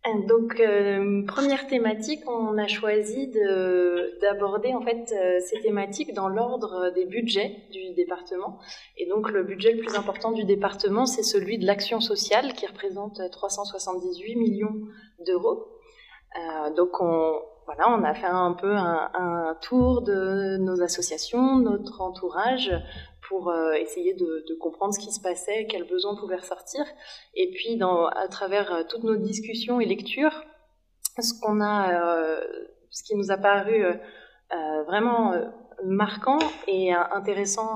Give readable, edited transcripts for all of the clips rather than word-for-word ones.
Donc, première thématique, on a choisi d'aborder en fait ces thématiques dans l'ordre des budgets du département. Et donc, le budget le plus important du département, c'est celui de l'action sociale, qui représente 378 millions d'euros. Donc, on a fait un peu un tour de nos associations, notre entourage, pour essayer de comprendre ce qui se passait, quels besoins pouvaient ressortir. Et puis, à travers toutes nos discussions et lectures, ce qui nous a paru vraiment marquant et intéressant,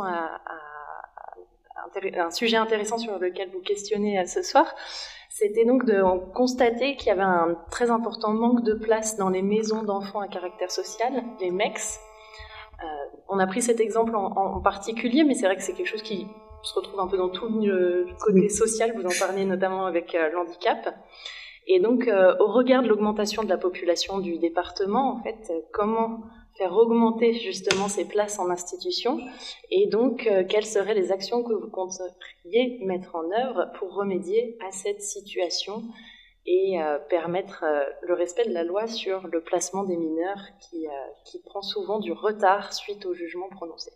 un sujet intéressant sur lequel vous questionnez ce soir, c'était donc de constater qu'il y avait un très important manque de place dans les maisons d'enfants à caractère social, les MECS. On a pris cet exemple en particulier, mais c'est vrai que c'est quelque chose qui se retrouve un peu dans tout le côté social. Vous en parlez notamment avec l'handicap. Et donc, au regard de l'augmentation de la population du département, en fait, comment faire augmenter justement ces places en institution, et donc quelles seraient les actions que vous compteriez mettre en œuvre pour remédier à cette situation et permettre le respect de la loi sur le placement des mineurs qui prend souvent du retard suite au jugement prononcé.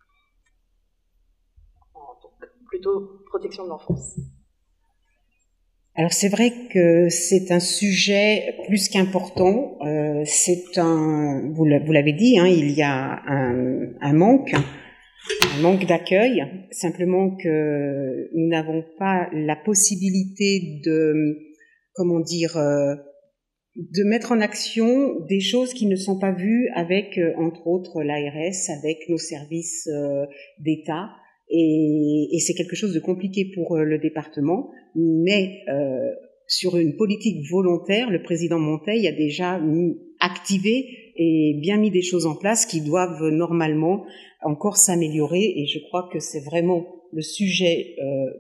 Donc, plutôt protection de l'enfance. Alors c'est vrai que c'est un sujet plus qu'important. Vous l'avez dit, hein, il y a un manque d'accueil. Simplement que nous n'avons pas la possibilité de mettre en action des choses qui ne sont pas vues avec, entre autres, l'ARS, avec nos services d'État. Et c'est quelque chose de compliqué pour le département, mais sur une politique volontaire, le président Monteil a déjà activé et bien mis des choses en place qui doivent normalement encore s'améliorer, et je crois que c'est vraiment le sujet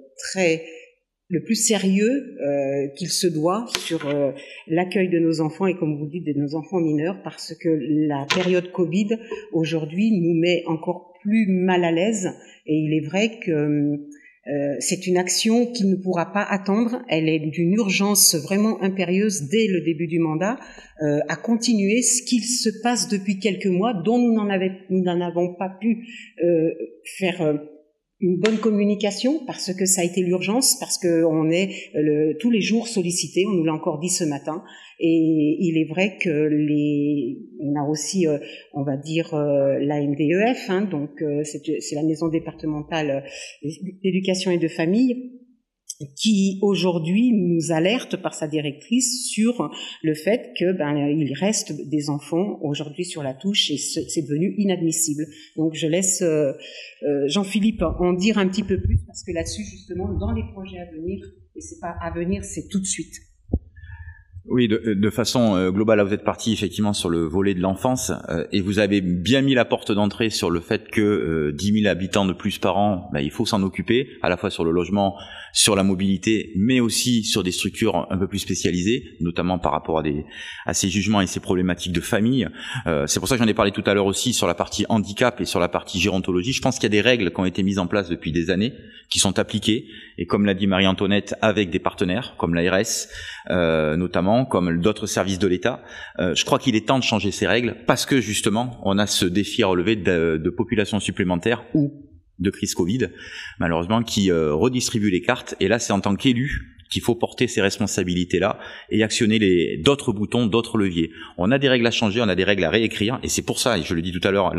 le plus sérieux qu'il se doit sur l'accueil de nos enfants, et comme vous dites, de nos enfants mineurs, parce que la période Covid aujourd'hui nous met encore plus mal à l'aise, et il est vrai que c'est une action qui ne pourra pas attendre. Elle est d'une urgence vraiment impérieuse dès le début du mandat, à continuer ce qu'il se passe depuis quelques mois, dont nous n'en avons pas pu faire une bonne communication, parce que ça a été l'urgence, parce que on est tous les jours sollicités, on nous l'a encore dit ce matin, et il est vrai que on a aussi, on va dire, l'AMDEF, hein, donc c'est la maison départementale d'éducation et de famille, qui aujourd'hui nous alerte par sa directrice sur le fait que il reste des enfants aujourd'hui sur la touche, et c'est devenu inadmissible. Donc je laisse Jean-Philippe en dire un petit peu plus, parce que là-dessus justement, dans les projets à venir, et c'est pas à venir, c'est tout de suite. Oui, de façon globale, là vous êtes parti effectivement sur le volet de l'enfance, et vous avez bien mis la porte d'entrée sur le fait que 10 000 habitants de plus par an, il faut s'en occuper, à la fois sur le logement, sur la mobilité, mais aussi sur des structures un peu plus spécialisées, notamment par rapport à ces jugements et ces problématiques de famille. C'est pour ça que j'en ai parlé tout à l'heure aussi sur la partie handicap et sur la partie gérontologie. Je pense qu'il y a des règles qui ont été mises en place depuis des années, qui sont appliquées, et comme l'a dit Marie-Antoinette, avec des partenaires comme l'ARS notamment, comme d'autres services de l'État. Je crois qu'il est temps de changer ces règles, parce que justement on a ce défi à relever de population supplémentaire ou de crise Covid, malheureusement, qui redistribue les cartes. Et là, c'est en tant qu'élu qu'il faut porter ces responsabilités-là et actionner d'autres boutons, d'autres leviers. On a des règles à changer, on a des règles à réécrire, et c'est pour ça, et je le dis tout à l'heure,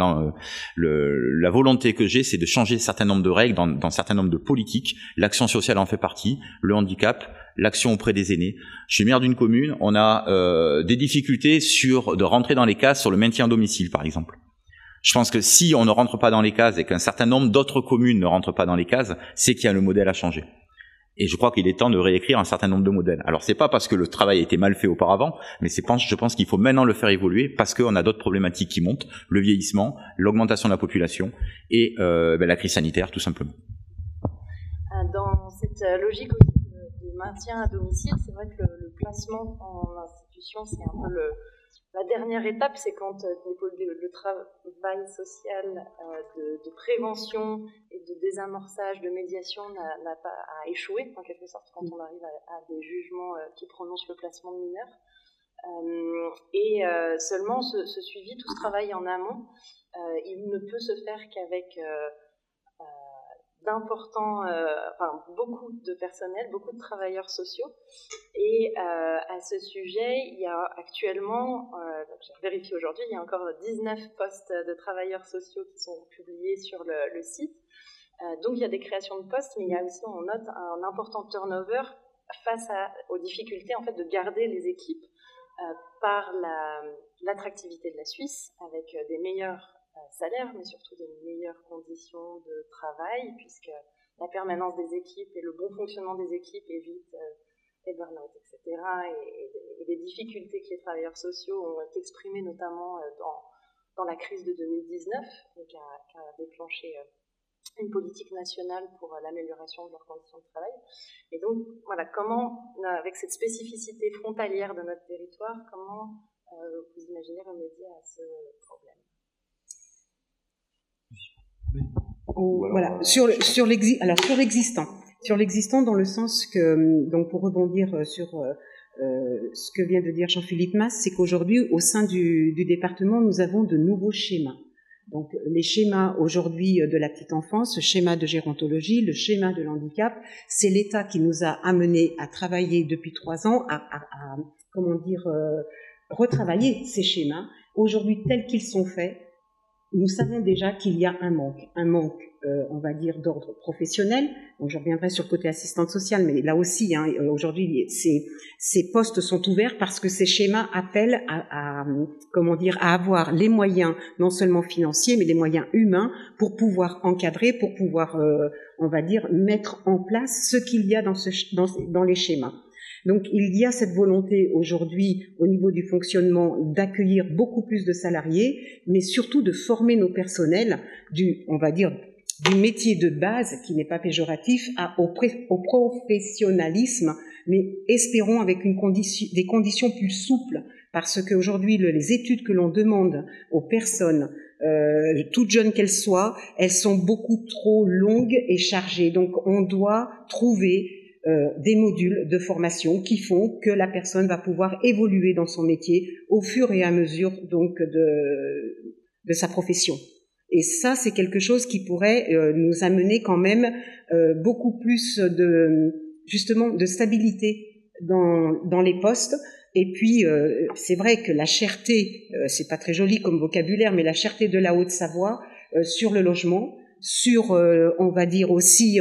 la volonté que j'ai, c'est de changer un certain nombre de règles dans un certain nombre de politiques. L'action sociale en fait partie, le handicap, l'action auprès des aînés. Je suis maire d'une commune, on a des difficultés de rentrer dans les cases sur le maintien à domicile, par exemple. Je pense que si on ne rentre pas dans les cases et qu'un certain nombre d'autres communes ne rentrent pas dans les cases, c'est qu'il y a le modèle à changer. Et je crois qu'il est temps de réécrire un certain nombre de modèles. Alors c'est pas parce que le travail a été mal fait auparavant, mais je pense qu'il faut maintenant le faire évoluer, parce qu'on a d'autres problématiques qui montent, le vieillissement, l'augmentation de la population et la crise sanitaire, tout simplement. Dans cette logique aussi de maintien à domicile, c'est vrai que le placement en institution, c'est un peu la dernière étape, c'est quand travail social de prévention et de désamorçage, de médiation n'a pas à échouer, en quelque sorte, quand on arrive à des jugements qui prononcent le placement de mineurs. Seulement, ce suivi, tout ce travail en amont, il ne peut se faire qu'avec beaucoup de personnel, beaucoup de travailleurs sociaux. Et à ce sujet, il y a actuellement, j'ai vérifié aujourd'hui, il y a encore 19 postes de travailleurs sociaux qui sont publiés sur le site. Donc il y a des créations de postes, mais il y a aussi, on note, un important turnover face aux difficultés en fait, de garder les équipes par l'attractivité de la Suisse, avec des meilleurs salaires, mais surtout des meilleures conditions de travail, puisque la permanence des équipes et le bon fonctionnement des équipes évite les burn-out, etc. Et les difficultés que les travailleurs sociaux ont exprimées notamment dans la crise de 2019, qui a déclenché une politique nationale pour l'amélioration de leurs conditions de travail. Et donc, voilà, comment, avec cette spécificité frontalière de notre territoire, comment vous imaginez remédier à ce problème? Voilà, sur l'existant dans le sens que, donc pour rebondir sur ce que vient de dire Jean-Philippe Mas, c'est qu'aujourd'hui, au sein du département, nous avons de nouveaux schémas. Donc, les schémas aujourd'hui de la petite enfance, le schéma de gérontologie, le schéma de l'handicap, c'est l'État qui nous a amenés à travailler depuis 3 ans, à retravailler ces schémas. Aujourd'hui, tels qu'ils sont faits, nous savons déjà qu'il y a un manque, on va dire, d'ordre professionnel. Donc, je reviendrai sur le côté assistante sociale, mais là aussi, aujourd'hui, ces postes sont ouverts parce que ces schémas appellent à avoir les moyens, non seulement financiers, mais les moyens humains pour pouvoir encadrer, pour pouvoir, on va dire, mettre en place ce qu'il y a dans les schémas. Donc, il y a cette volonté aujourd'hui, au niveau du fonctionnement, d'accueillir beaucoup plus de salariés, mais surtout de former nos personnels du métier de base, qui n'est pas péjoratif, au professionnalisme, mais espérons avec des conditions plus souples, parce qu'aujourd'hui, les études que l'on demande aux personnes, toutes jeunes qu'elles soient, elles sont beaucoup trop longues et chargées. Donc, on doit trouver des modules de formation qui font que la personne va pouvoir évoluer dans son métier au fur et à mesure donc de sa profession. Et ça, c'est quelque chose qui pourrait nous amener quand même beaucoup plus de stabilité dans les postes. Et puis, c'est vrai que la cherté, c'est pas très joli comme vocabulaire, mais la cherté de la Haute-Savoie sur le logement, sur, on va dire aussi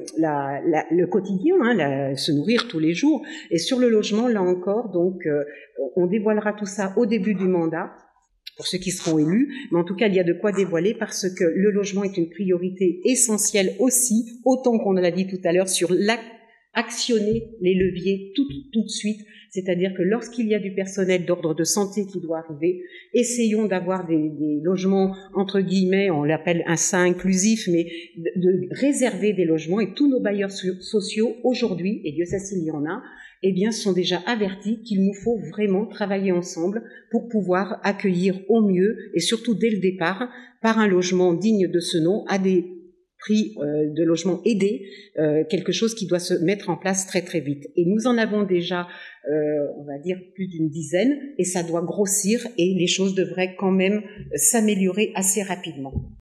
le quotidien, se nourrir tous les jours, et sur le logement, là encore, donc on dévoilera tout ça au début du mandat pour ceux qui seront élus, mais en tout cas il y a de quoi dévoiler parce que le logement est une priorité essentielle aussi, autant qu'on l'a dit tout à l'heure, sur actionner les leviers tout de suite. C'est-à-dire que lorsqu'il y a du personnel d'ordre de santé qui doit arriver, essayons d'avoir des logements, entre guillemets, on l'appelle un sein inclusif, mais de réserver des logements. Et tous nos bailleurs sociaux, aujourd'hui, et Dieu sait s'il y en a, eh bien, sont déjà avertis qu'il nous faut vraiment travailler ensemble pour pouvoir accueillir au mieux, et surtout dès le départ, par un logement digne de ce nom, à des prix de logement aidé, quelque chose qui doit se mettre en place très très vite. Et nous en avons déjà, on va dire, plus d'une dizaine, et ça doit grossir, et les choses devraient quand même s'améliorer assez rapidement.